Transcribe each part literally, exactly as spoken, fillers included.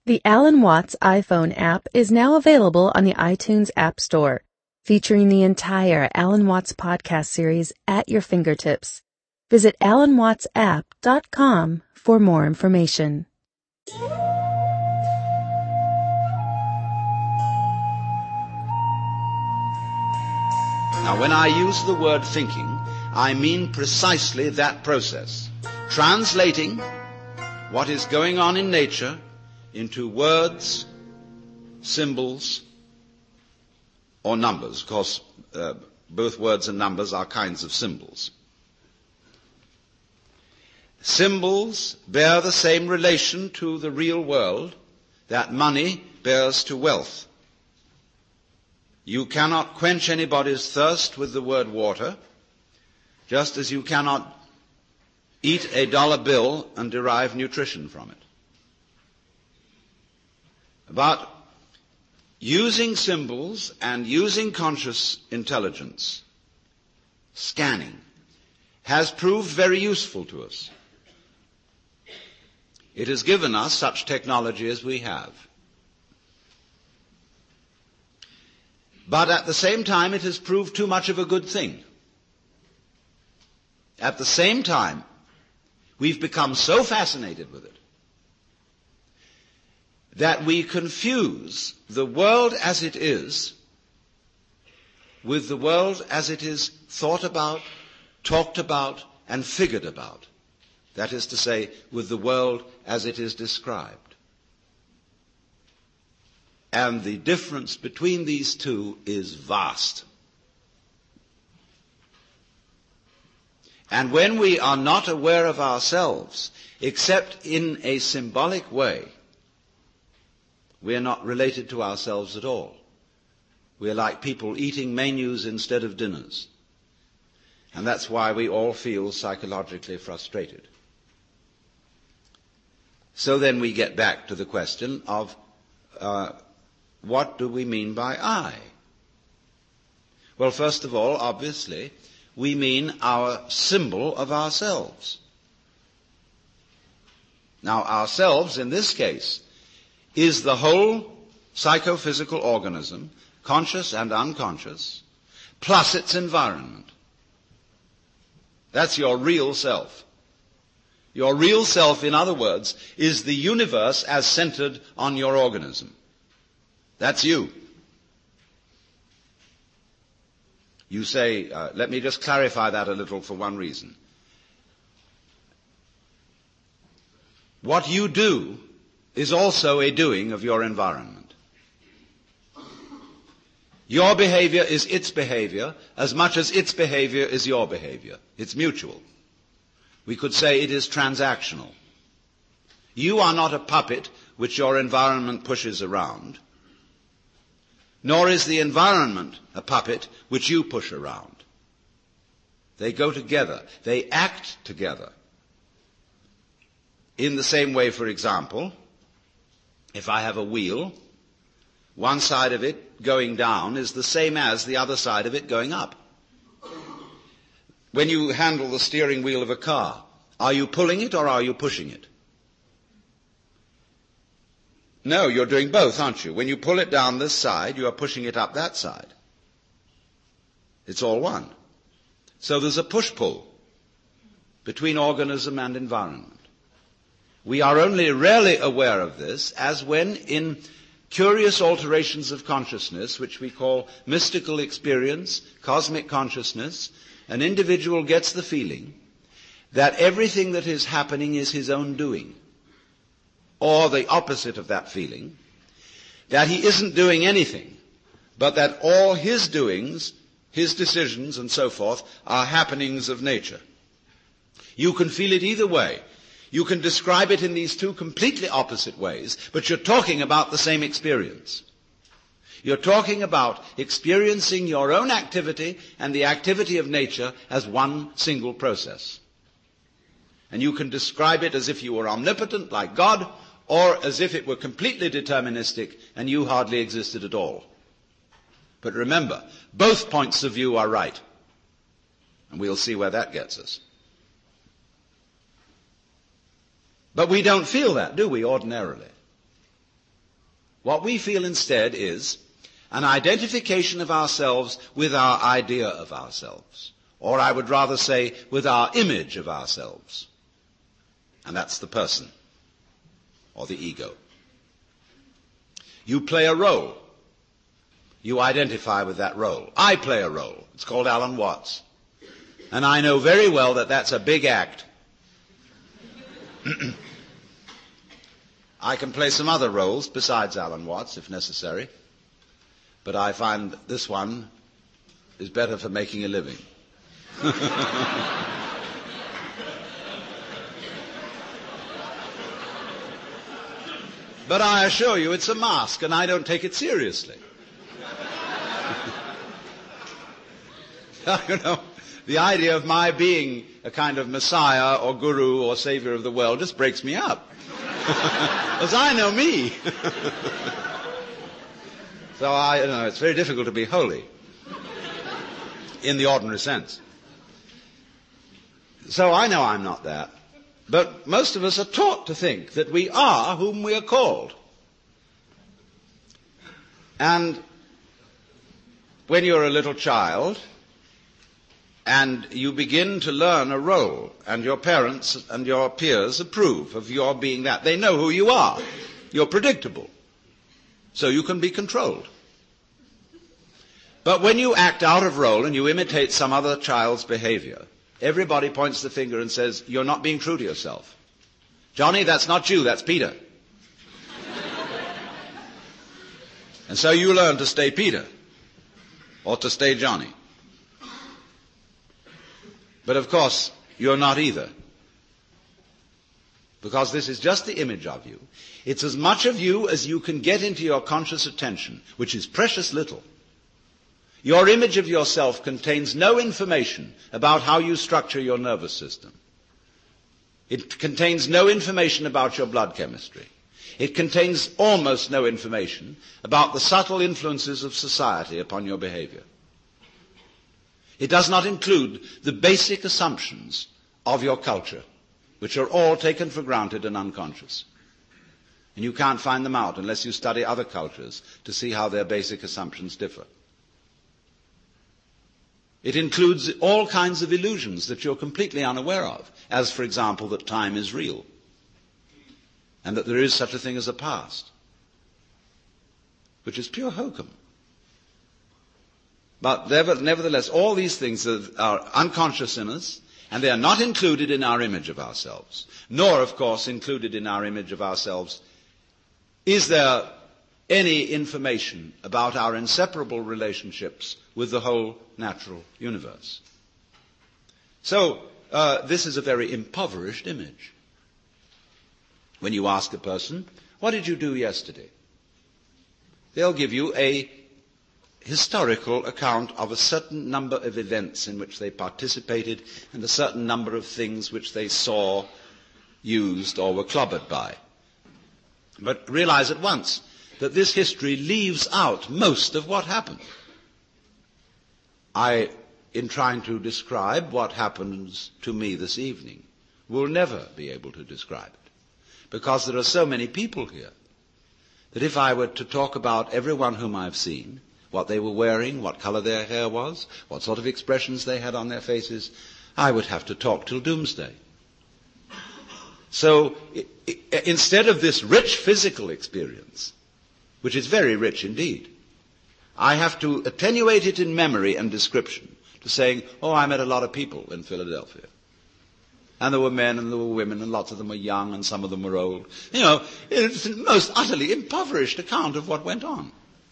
The Alan Watts iPhone app is now available on the iTunes App Store, featuring the entire Alan Watts podcast series at your fingertips. Visit alan watts app dot com for more information. Now, when I use the word thinking, I mean precisely that process, translating what is going on in nature into words, symbols, or numbers. Of course, uh, both words and numbers are kinds of symbols. Symbols bear the same relation to the real world that money bears to wealth. You cannot quench anybody's thirst with the word water, just as you cannot eat a dollar bill and derive nutrition from it. But using symbols and using conscious intelligence, scanning, has proved very useful to us. It has given us such technology as we have. But at the same time, it has proved too much of a good thing. At the same time, we've become so fascinated with it that we confuse the world as it is with the world as it is thought about, talked about, and figured about. That is to say, with the world as it is described. And the difference between these two is vast. And when we are not aware of ourselves, except in a symbolic way, we are not related to ourselves at all. We are like people eating menus instead of dinners. And that's why we all feel psychologically frustrated. So then we get back to the question of uh, what do we mean by I? Well, first of all, obviously, we mean our symbol of ourselves. Now, ourselves, in this case, is the whole psychophysical organism, conscious and unconscious, plus its environment. That's your real self. Your real self, in other words, is the universe as centered on your organism. That's you. You say, uh, let me just clarify that a little for one reason. What you do is also a doing of your environment. Your behavior is its behavior as much as its behavior is your behavior. It's mutual. We could say it is transactional. You are not a puppet which your environment pushes around, nor is the environment a puppet which you push around. They go together. They act together. In the same way, for example, if I have a wheel, one side of it going down is the same as the other side of it going up. When you handle the steering wheel of a car, are you pulling it or are you pushing it? No, you're doing both, aren't you? When you pull it down this side, you are pushing it up that side. It's all one. So there's a push-pull between organism and environment. We are only rarely aware of this as when in curious alterations of consciousness, which we call mystical experience, cosmic consciousness, an individual gets the feeling that everything that is happening is his own doing. Or the opposite of that feeling, that he isn't doing anything, but that all his doings, his decisions and so forth, are happenings of nature. You can feel it either way. You can describe it in these two completely opposite ways, but you're talking about the same experience. You're talking about experiencing your own activity and the activity of nature as one single process. And you can describe it as if you were omnipotent, like God, or as if it were completely deterministic and you hardly existed at all. But remember, both points of view are right. And we'll see where that gets us. But we don't feel that, do we, ordinarily? What we feel instead is an identification of ourselves with our idea of ourselves, or I would rather say with our image of ourselves. And that's the person, or the ego. You play a role. You identify with that role. I play a role. It's called Alan Watts. And I know very well that that's a big act. I can play some other roles besides Alan Watts, if necessary. But I find that this one is better for making a living. But I assure you it's a mask, and I don't take it seriously. You know, the idea of my being a kind of messiah or guru or savior of the world just breaks me up. Because I know me. So I, you know, it's very difficult to be holy in the ordinary sense. So I know I'm not that. But most of us are taught to think that we are whom we are called. And when you're a little child and you begin to learn a role, and your parents and your peers approve of your being that, they know who you are. You're predictable. So you can be controlled. But when you act out of role and you imitate some other child's behavior, everybody points the finger and says, you're not being true to yourself. Johnny, that's not you, that's Peter. And so you learn to stay Peter, or to stay Johnny. But of course, you're not either. Because this is just the image of you. It's as much of you as you can get into your conscious attention, which is precious little. Your image of yourself contains no information about how you structure your nervous system. It contains no information about your blood chemistry. It contains almost no information about the subtle influences of society upon your behavior. It does not include the basic assumptions of your culture, which are all taken for granted and unconscious. And you can't find them out unless you study other cultures to see how their basic assumptions differ. It includes all kinds of illusions that you're completely unaware of, as, for example, that time is real, and that there is such a thing as a past, which is pure hokum. But nevertheless, all these things are unconscious in us, and they are not included in our image of ourselves, nor, of course, included in our image of ourselves is there any information about our inseparable relationships with the whole natural universe. So, uh, this is a very impoverished image. When you ask a person, what did you do yesterday? They'll give you a historical account of a certain number of events in which they participated and a certain number of things which they saw, used, or were clobbered by. But realize at once that this history leaves out most of what happened. I, in trying to describe what happens to me this evening, will never be able to describe it, because there are so many people here that if I were to talk about everyone whom I've seen, what they were wearing, what color their hair was, what sort of expressions they had on their faces, I would have to talk till doomsday. So I- I- instead of this rich physical experience, which is very rich indeed, I have to attenuate it in memory and description to saying, oh, I met a lot of people in Philadelphia. And there were men and there were women, and lots of them were young and some of them were old. You know, it's a most utterly impoverished account of what went on.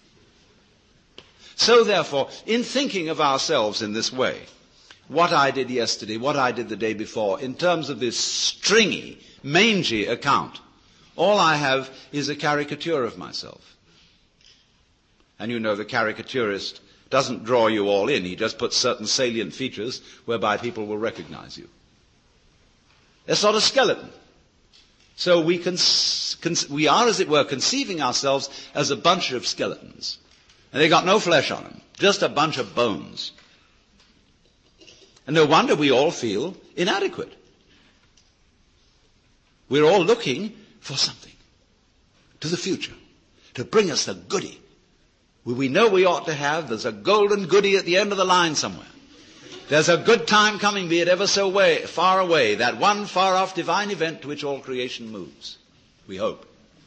So therefore, in thinking of ourselves in this way, what I did yesterday, what I did the day before, in terms of this stringy, mangy account, all I have is a caricature of myself. And you know the caricaturist doesn't draw you all in. He just puts certain salient features whereby people will recognize you. A sort of skeleton. So we, con- con- we are, as it were, conceiving ourselves as a bunch of skeletons. And they got no flesh on them, just a bunch of bones. And no wonder we all feel inadequate. We're all looking for something, to the future, to bring us the goody we know we ought to have. There's a golden goody at the end of the line somewhere. There's a good time coming, be it ever so way, far away, that one far-off divine event to which all creation moves. We hope.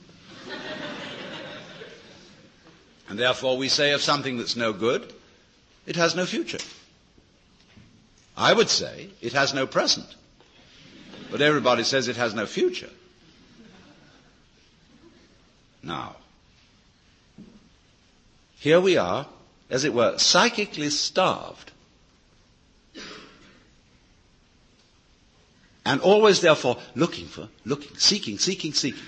And therefore we say of something that's no good, it has no future. I would say it has no present. But everybody says it has no future. Now, here we are, as it were, psychically starved. And always, therefore, looking for, looking, seeking, seeking, seeking.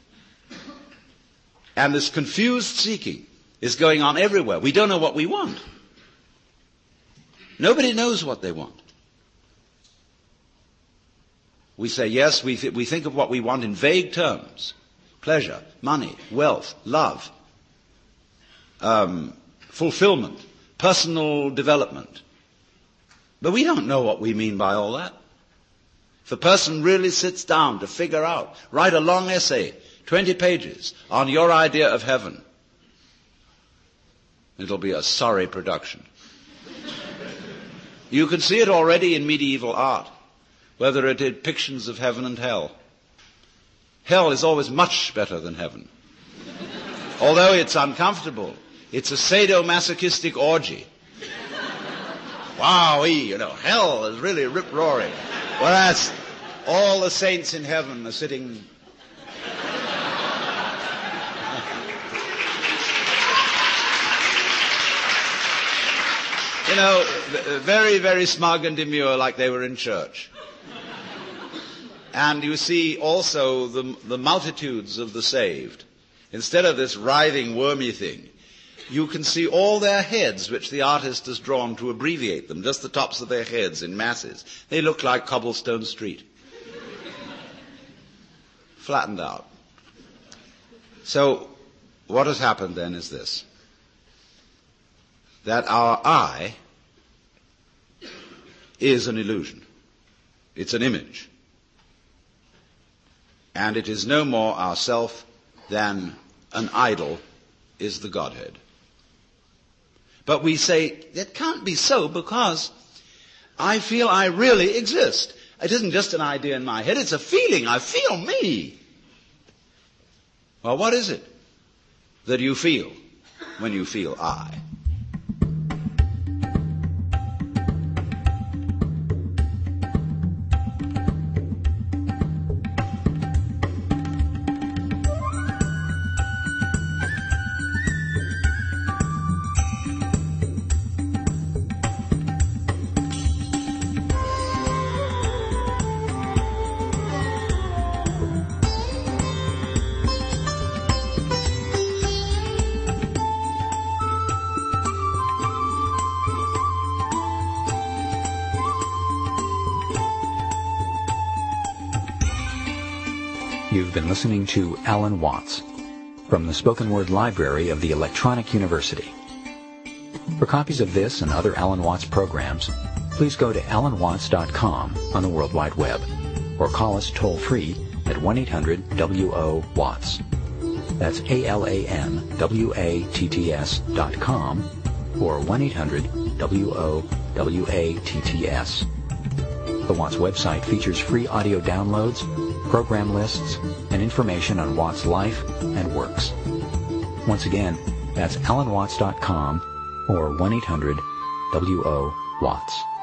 And this confused seeking is going on everywhere. We don't know what we want. Nobody knows what they want. We say, yes, we, th- we think of what we want in vague terms. Pleasure, money, wealth, love, um, fulfillment, personal development. But we don't know what we mean by all that. If a person really sits down to figure out, write a long essay, twenty pages, on your idea of heaven, it'll be a sorry production. You can see it already in medieval art, whether it is depictions of heaven and hell. Hell is always much better than heaven. Although it's uncomfortable, it's a sadomasochistic orgy. Wowee, you know, hell is really rip-roaring. Whereas all the saints in heaven are sitting... You know, very, very smug and demure, like they were in church. And you see also the, the multitudes of the saved. Instead of this writhing, wormy thing, you can see all their heads, which the artist has drawn to abbreviate them, just the tops of their heads in masses. They look like cobblestone street. Flattened out. So, what has happened then is this. That our I is an illusion. It's an image. And it is no more ourself than an idol is the Godhead. But we say, it can't be so because I feel I really exist. It isn't just an idea in my head, it's a feeling. I feel me. Well, what is it that you feel when you feel I? You've been listening to Alan Watts from the Spoken Word Library of the Electronic University. For copies of this and other Alan Watts programs, please go to alan watts dot com on the World Wide Web or call us toll-free at one eight hundred W O Watts. That's A L A N W A T T S dot com or one eight hundred W O W A T T S. The Watts website features free audio downloads, program lists, and information on Watts' life and works. Once again, that's alan watts dot com or one eight hundred W O Watts.